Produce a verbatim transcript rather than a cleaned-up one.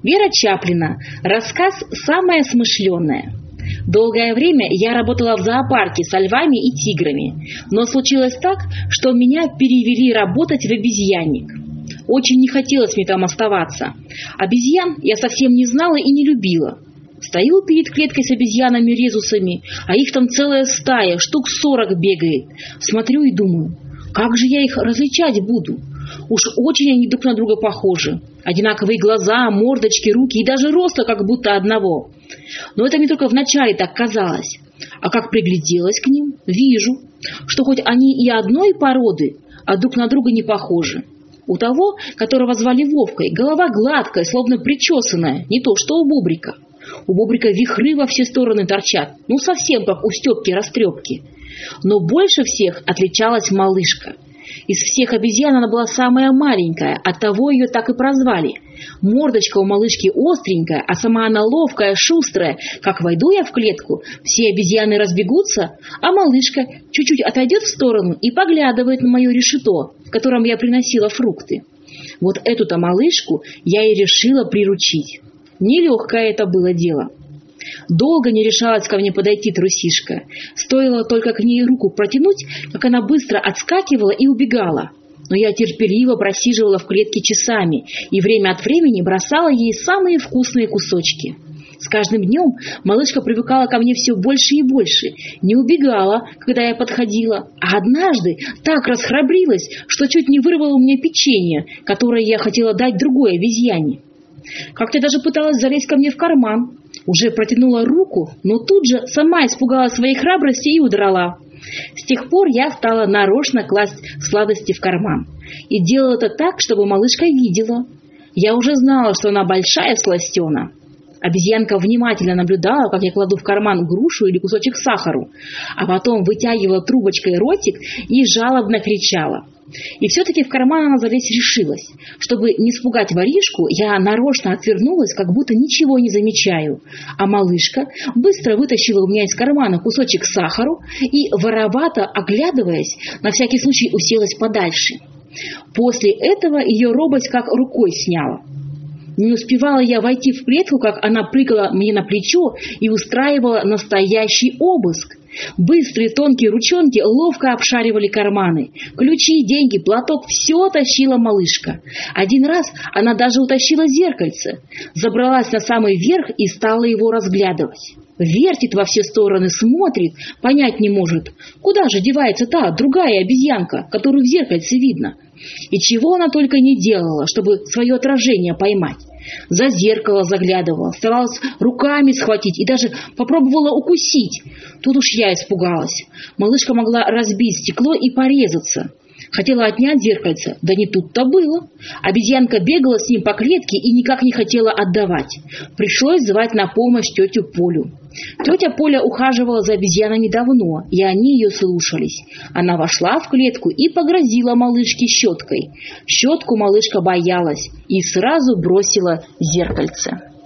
Вера Чаплина. Рассказ «Самая смышленая». Долгое время я работала в зоопарке со львами и тиграми, но случилось так, что меня перевели работать в обезьянник. Очень не хотелось мне там оставаться. Обезьян я совсем не знала и не любила. Стою перед клеткой с обезьянами-резусами, а их там целая стая, штук сорок бегает. Смотрю и думаю, как же я их различать буду? Уж очень они друг на друга похожи. Одинаковые глаза, мордочки, руки и даже роста как будто одного. Но это мне только вначале так казалось. А как пригляделась к ним, вижу, что хоть они и одной породы, а друг на друга не похожи. У того, которого звали Вовкой, голова гладкая, словно причесанная, не то что у Бобрика. У Бобрика вихры во все стороны торчат, ну совсем как у Степки-растрепки. Но больше всех отличалась малышка. Из всех обезьян она была самая маленькая, оттого ее так и прозвали. Мордочка у малышки остренькая, а сама она ловкая, шустрая. Как войду я в клетку, все обезьяны разбегутся, а малышка чуть-чуть отойдет в сторону и поглядывает на мое решето, в котором я приносила фрукты. Вот эту-то малышку я и решила приручить. Нелегкое это было дело. Долго не решалась ко мне подойти трусишка. Стоило только к ней руку протянуть, как она быстро отскакивала и убегала. Но я терпеливо просиживала в клетке часами и время от времени бросала ей самые вкусные кусочки. С каждым днем малышка привыкала ко мне все больше и больше, не убегала, когда я подходила, а однажды так расхрабрилась, что чуть не вырвала у меня печенье, которое я хотела дать другой обезьяне. Как-то даже пыталась залезть ко мне в карман. Уже протянула руку, но тут же сама испугалась своей храбрости и удрала. С тех пор я стала нарочно класть сладости в карман. И делала это так, чтобы малышка видела. Я уже знала, что она большая сластена. Обезьянка внимательно наблюдала, как я кладу в карман грушу или кусочек сахару, а потом вытягивала трубочкой ротик и жалобно кричала. И все-таки в карман она залезть решилась. Чтобы не испугать воришку, я нарочно отвернулась, как будто ничего не замечаю. А малышка быстро вытащила у меня из кармана кусочек сахару и, воровато оглядываясь, на всякий случай уселась подальше. После этого ее робость как рукой сняла. Не успевала я войти в клетку, как она прыгала мне на плечо и устраивала настоящий обыск. Быстрые тонкие ручонки ловко обшаривали карманы. Ключи, деньги, платок — все тащила малышка. Один раз она даже утащила зеркальце. Забралась на самый верх и стала его разглядывать. Вертит во все стороны, смотрит, понять не может. Куда же девается та, другая обезьянка, которую в зеркальце видно? И чего она только не делала, чтобы свое отражение поймать. За зеркало заглядывала, старалась руками схватить и даже попробовала укусить. Тут уж я испугалась. Малышка могла разбить стекло и порезаться. Хотела отнять зеркальце, да не тут-то было. Обезьянка бегала с ним по клетке и никак не хотела отдавать. Пришлось звать на помощь тетю Полю. Тетя Поля ухаживала за обезьянами давно, и они ее слушались. Она вошла в клетку и погрозила малышке щеткой. Щетку малышка боялась и сразу бросила зеркальце.